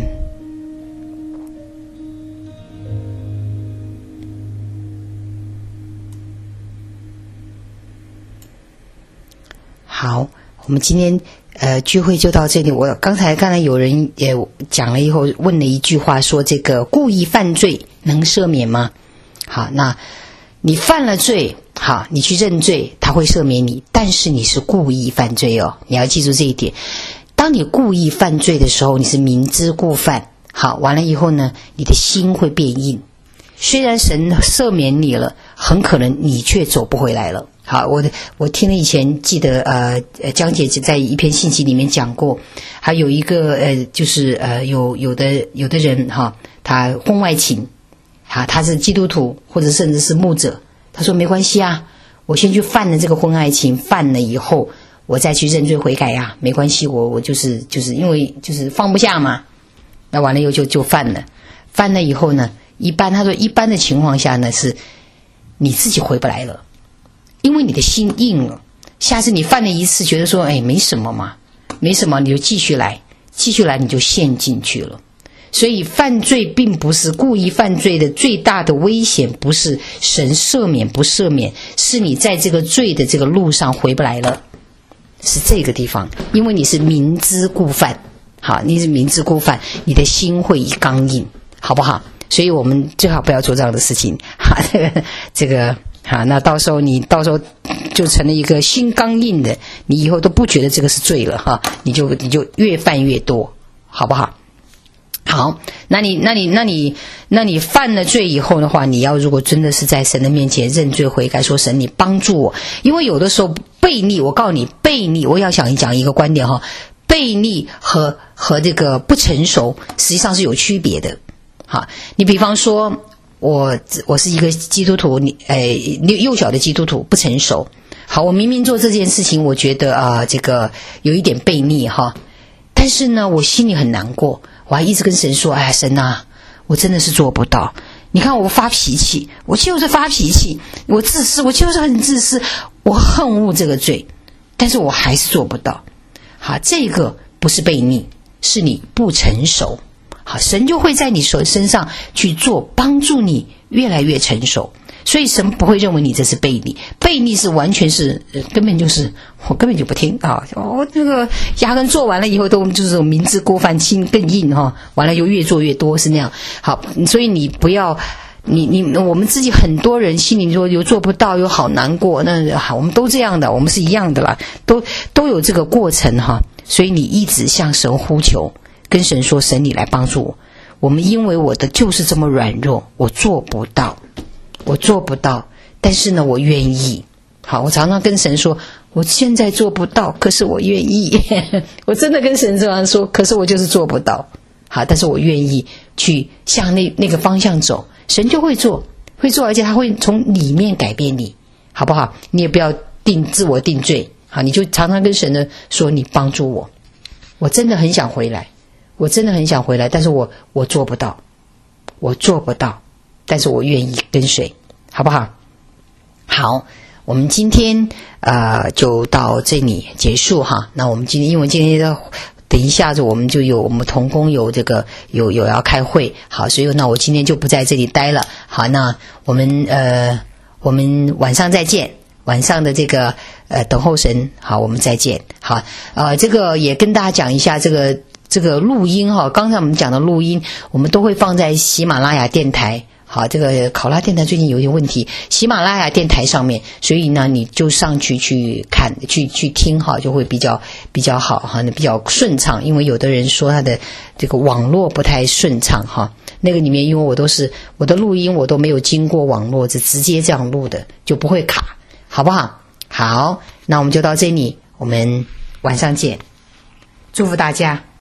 好，我们今天呃聚会就到这里。我刚才刚才有人也讲了以后问了一句话，说这个故意犯罪能赦免吗？好，那你犯了罪，好，你去认罪，他会赦免你，但是你是故意犯罪哦，你要记住这一点。当你故意犯罪的时候，你是明知故犯，好，完了以后呢，你的心会变硬。虽然神赦免你了，很可能你却走不回来了。好，我的我听了以前记得呃江姐在一篇信息里面讲过，还有一个呃就是呃有有的有的人哈，他婚外情，啊他是基督徒或者甚至是牧者，他说没关系啊，我先去犯了这个婚外情，犯了以后我再去认罪悔改呀、啊，没关系，我我就是就是因为就是放不下嘛，那完了以后就就犯了，犯了以后呢，一般他说一般的情况下呢是你自己回不来了。因为你的心硬了，下次你犯了一次觉得说哎没什么嘛，没什么，你就继续来继续来，你就陷进去了。所以犯罪并不是故意犯罪的最大的危险，不是神赦免不赦免，是你在这个罪的这个路上回不来了，是这个地方。因为你是明知故犯，好，你是明知故犯，你的心会刚硬，好不好？所以我们最好不要做这样的事情，哈，这个这个好，那到时候你到时候就成了一个心刚硬的，你以后都不觉得这个是罪了哈，你就你就越犯越多，好不好？好，那你那你那你那你犯了罪以后的话，你要如果真的是在神的面前认罪悔改，说神你帮助我，因为有的时候悖逆，我告诉你悖逆，我要想讲一个观点哈，悖逆和和这个不成熟实际上是有区别的。好，你比方说。我我是一个基督徒，你诶幼小的基督徒，不成熟。好，我明明做这件事情，我觉得啊、呃，这个有一点悖逆哈，但是呢，我心里很难过，我还一直跟神说：“哎呀，神啊，我真的是做不到。你看我发脾气，我就是发脾气，我自私，我就是很自私，我恨恶这个罪，但是我还是做不到。好，这个不是悖逆，是你不成熟。”好，神就会在你手身上去做，帮助你越来越成熟。所以神不会认为你这是悖逆，悖逆是完全是、呃、根本就是我根本就不听啊！我这个压根做完了以后都就是明知故犯，心更硬哈、啊，完了又越做越多是那样。好，所以你不要你你我们自己很多人心里说又做不到又好难过，那好我们都这样的，我们是一样的啦，都都有这个过程哈、啊。所以你一直向神呼求。跟神说，神你来帮助我，我们因为我的就是这么软弱，我做不到我做不到，但是呢我愿意。好，我常常跟神说我现在做不到，可是我愿意我真的跟神这样说，可是我就是做不到。好，但是我愿意去向那那个方向走，神就会做会做，而且他会从里面改变你，好不好？你也不要定自我定罪，好，你就常常跟神的说，你帮助我，我真的很想回来，我真的很想回来，但是我我做不到，我做不到，但是我愿意跟随，好不好？好，我们今天呃就到这里结束哈。那我们今天因为今天的等一下子我们就有我们同工有这个有有要开会，好，所以那我今天就不在这里待了。好，那我们呃我们晚上再见，晚上的这个呃等候神，好，我们再见。好，呃这个也跟大家讲一下这个。这个录音哈，刚才我们讲的录音，我们都会放在喜马拉雅电台。好，这个考拉电台最近有点问题，喜马拉雅电台上面，所以呢，你就上去去看、去去听哈，就会比较比较好哈，比较顺畅。因为有的人说他的这个网络不太顺畅哈，那个里面因为我都是我的录音我都没有经过网络，是直接这样录的，就不会卡，好不好？好，那我们就到这里，我们晚上见，祝福大家。